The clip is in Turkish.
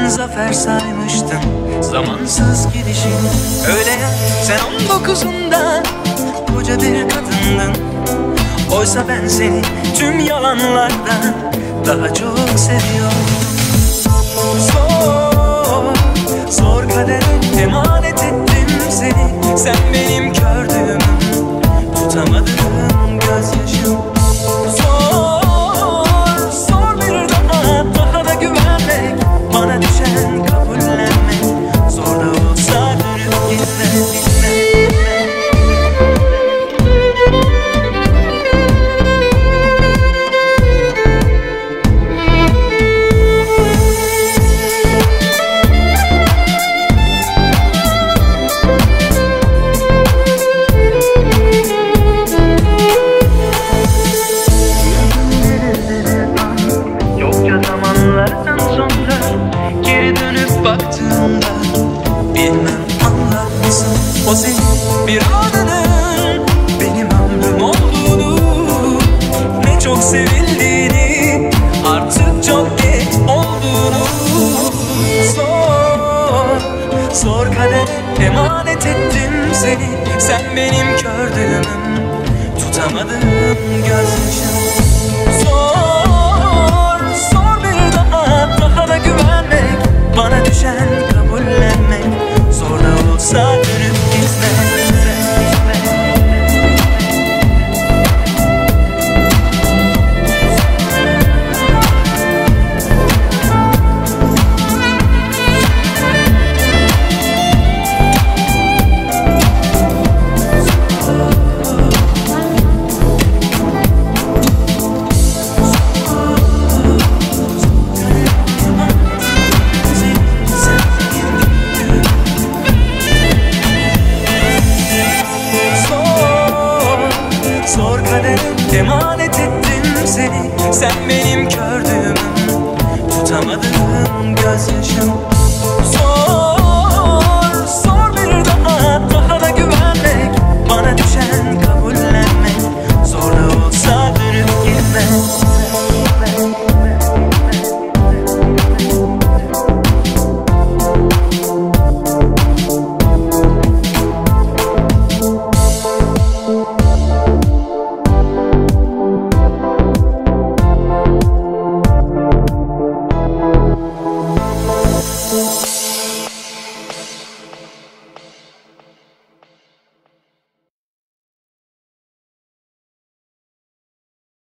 zafer saymıştım zamansız gidişini. Öyle ya, sen 19'unda koca bir kadındın. Oysa ben seni tüm yalanlardan daha çok seviyorum. Zor, zor kadere emanet ettim seni. Sen benim kördüğüm, tutamadığım gözyaşım. Zor, zor bir daha da güvenmek, bana düşen kabullenmek. Zor da olsa dönüp gitme. Zamanlardan sonra geri dönüp baktığımda bilmem anlar mısın o senin bir anının benim ömrüm olduğunu, ne çok sevildiğini, artık çok geç olduğunu. Zor, zor kadere emanet ettim seni. Sen benim kördüğüm, tutamadığım gözyaşım. Bana düşen kabullenmek, zor da olsa dönüp gitme. Zor kadere emanet ettim seni. Sen benim kördüğüm, tutamadığım gözyaşım.